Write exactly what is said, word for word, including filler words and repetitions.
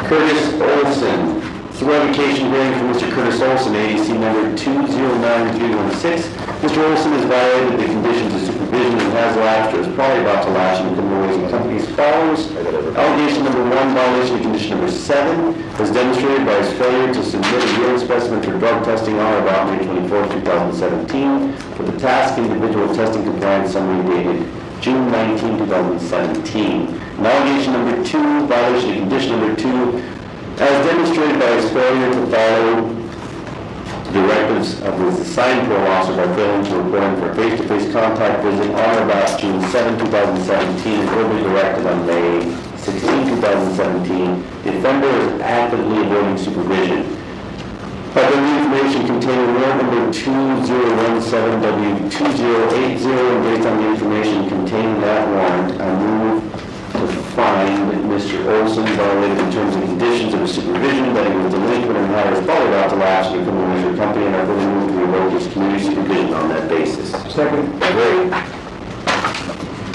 Curtis Olson. It's a revocation hearing for Mister Curtis Olson, A D C number two zero nine three one six. Mister Olson has violated the conditions of supervision and has lapsed or is probably about to lapse in the criminal ways and companies as follows. Allegation number one, violation of condition number seven, was demonstrated by his failure to submit a urine specimen for drug testing on or about May twenty-fourth, two thousand seventeen, for the task individual testing compliance summary dated June nineteenth, two thousand seventeen. And allegation number two, violation of condition number two, as demonstrated by his failure to follow directives of his assigned parole officer by failing to report him for face-to-face contact visit on or about June seventh, two thousand seventeen, and verbally directed on May sixteenth, two thousand seventeen. The offender is actively avoiding supervision. By the information contained in warrant number two zero one seven W two zero eight zero, and based on the information contained in that warrant, I move to find that Mister Olson violated the terms and conditions of his supervision, that he was delinquent and hires probably about to lapse in the criminal measure company, and I really move to revoke his community supervision on that basis. Second. Great.